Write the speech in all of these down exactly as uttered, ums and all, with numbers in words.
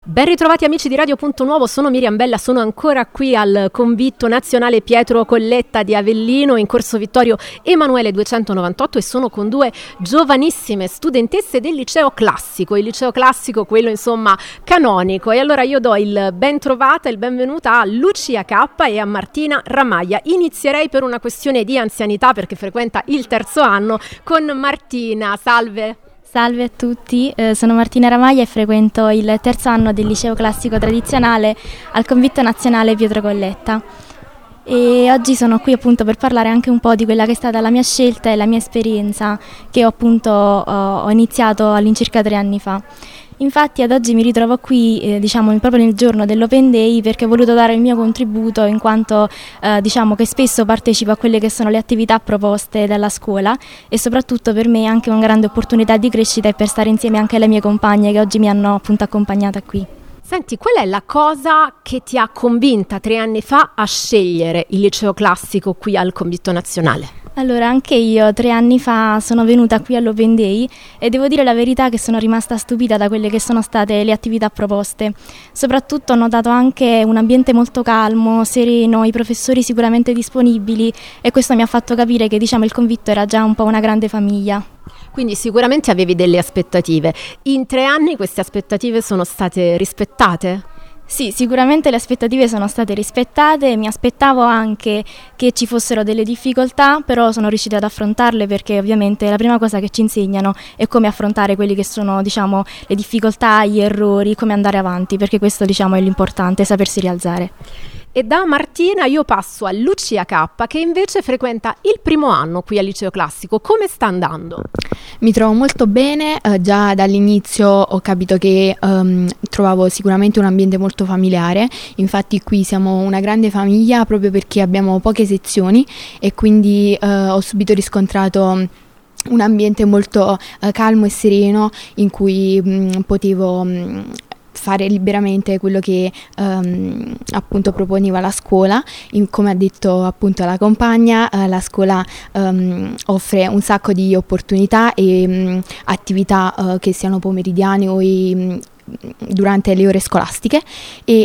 Ben ritrovati amici di Radio Punto Nuovo, sono Miriam Bella, sono ancora qui al Convitto Nazionale Pietro Colletta di Avellino in Corso Vittorio Emanuele duecentonovantotto e sono con due giovanissime studentesse del liceo classico, il liceo classico quello insomma canonico, e allora io do il ben trovata e il benvenuta a Lucia K e a Martina Ramaglia. Inizierei per una questione di anzianità perché frequenta il terzo anno con Martina, salve. Salve a tutti, eh, sono Martina Ramaglia e frequento il terzo anno del liceo classico tradizionale al Convitto Nazionale Pietro Colletta. E oggi sono qui appunto per parlare anche un po' di quella che è stata la mia scelta e la mia esperienza che ho appunto ho, ho iniziato all'incirca tre anni fa. Infatti ad oggi mi ritrovo qui eh, diciamo proprio nel giorno dell'Open Day perché ho voluto dare il mio contributo in quanto eh, diciamo che spesso partecipo a quelle che sono le attività proposte dalla scuola e soprattutto per me è anche una grande opportunità di crescita e per stare insieme anche alle mie compagne che oggi mi hanno appunto accompagnata qui. Senti, qual è la cosa che ti ha convinta tre anni fa a scegliere il liceo classico qui al Convitto Nazionale? Allora, anche io tre anni fa sono venuta qui all'Open Day e devo dire la verità che sono rimasta stupita da quelle che sono state le attività proposte. Soprattutto ho notato anche un ambiente molto calmo, sereno, i professori sicuramente disponibili e questo mi ha fatto capire che diciamo il Convitto era già un po' una grande famiglia. Quindi sicuramente avevi delle aspettative. In tre anni queste aspettative sono state rispettate? Sì, sicuramente le aspettative sono state rispettate, mi aspettavo anche che ci fossero delle difficoltà, però sono riuscita ad affrontarle perché ovviamente la prima cosa che ci insegnano è come affrontare quelli che sono, diciamo, le difficoltà, gli errori, come andare avanti, perché questo, diciamo, è l'importante, sapersi rialzare. E da Martina io passo a Lucia K che invece frequenta il primo anno qui al liceo classico. Come sta andando? Mi trovo molto bene, eh, già dall'inizio ho capito che um, trovavo sicuramente un ambiente molto familiare, infatti qui siamo una grande famiglia proprio perché abbiamo poche sezioni e quindi uh, ho subito riscontrato un ambiente molto uh, calmo e sereno in cui mh, potevo mh, fare liberamente quello che um, appunto proponeva la scuola. In, come ha detto appunto la compagna, uh, la scuola um, offre un sacco di opportunità e um, attività uh, che siano pomeridiane o i, um, durante le ore scolastiche e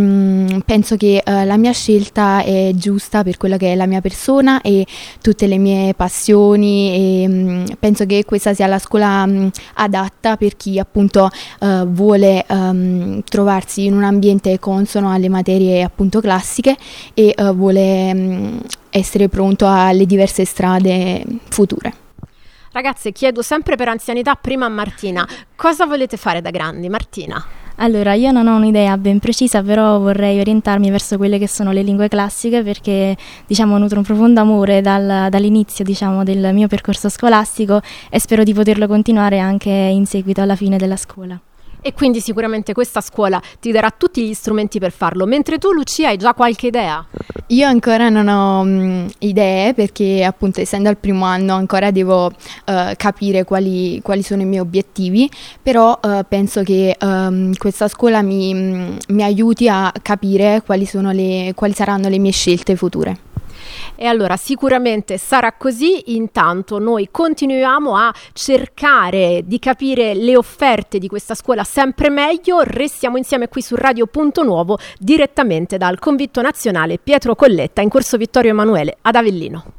um, penso che uh, la mia scelta è giusta per quella che è la mia persona e tutte le mie passioni e um, penso che questa sia la scuola um, adatta per chi appunto uh, vuole um, trovarsi in un ambiente consono alle materie appunto classiche e uh, vuole um, essere pronto alle diverse strade future. Ragazze, chiedo sempre per anzianità prima a Martina, cosa volete fare da grandi? Martina? Allora, io non ho un'idea ben precisa, però vorrei orientarmi verso quelle che sono le lingue classiche perché, diciamo, nutro un profondo amore dal, dall'inizio, diciamo, del mio percorso scolastico e spero di poterlo continuare anche in seguito alla fine della scuola. E quindi sicuramente questa scuola ti darà tutti gli strumenti per farlo, mentre tu Lucia hai già qualche idea? Io ancora non ho mh, idee perché appunto essendo al primo anno ancora devo uh, capire quali, quali sono i miei obiettivi, però uh, penso che um, questa scuola mi, mh, mi aiuti a capire quali, sono le, quali saranno le mie scelte future. E allora sicuramente sarà così, intanto noi continuiamo a cercare di capire le offerte di questa scuola sempre meglio, restiamo insieme qui su Radio Punto Nuovo direttamente dal Convitto Nazionale Pietro Colletta in Corso Vittorio Emanuele ad Avellino.